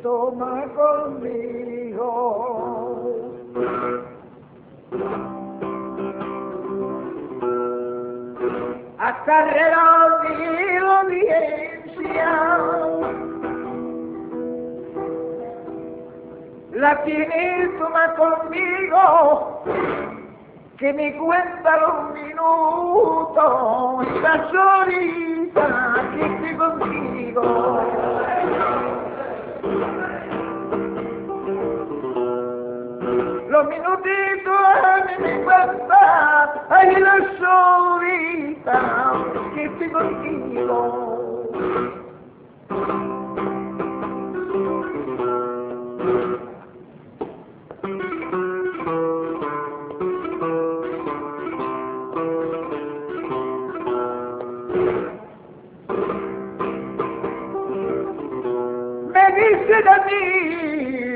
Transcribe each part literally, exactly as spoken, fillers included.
toma conmigo. Hasta redondir la audiencia la tiene, toma conmigo, que me cuenta los minutos y las horitas que estoy contigo. Los minutitos a mí me cuenta, ay, las horitas que estoy contigo. Me dicen a mí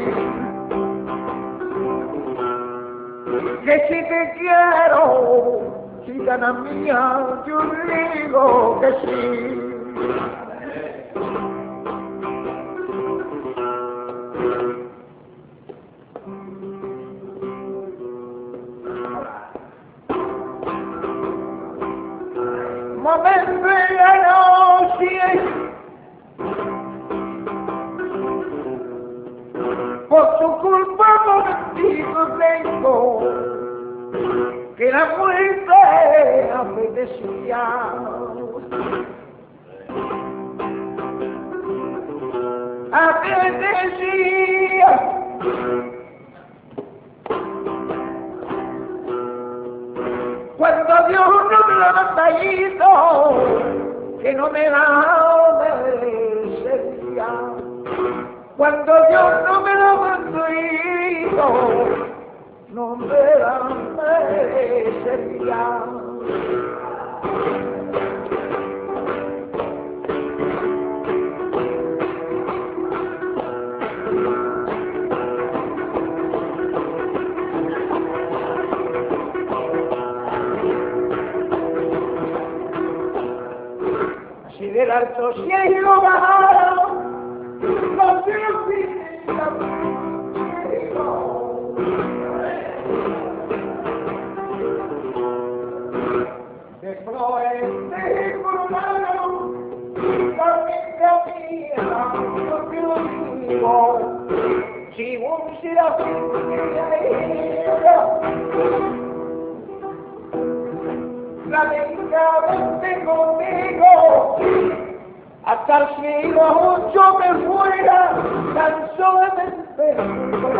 que si te quiero, gitana mía, yo digo que sí. Momento en la noche, por tu culpa momentito tengo que la muerte apetecía. Apetecía. Cuando Dios no me lo batallito, que no me la merecería. Cuando Dios no me lo batallito, no me la merecería. Si del alto cielo bajaron los dioses de flores te coronaron la vida mía, porque lo digo, si un serafín era la venga, vente conmigo, hasta el cielo yo me fuera, tan solamente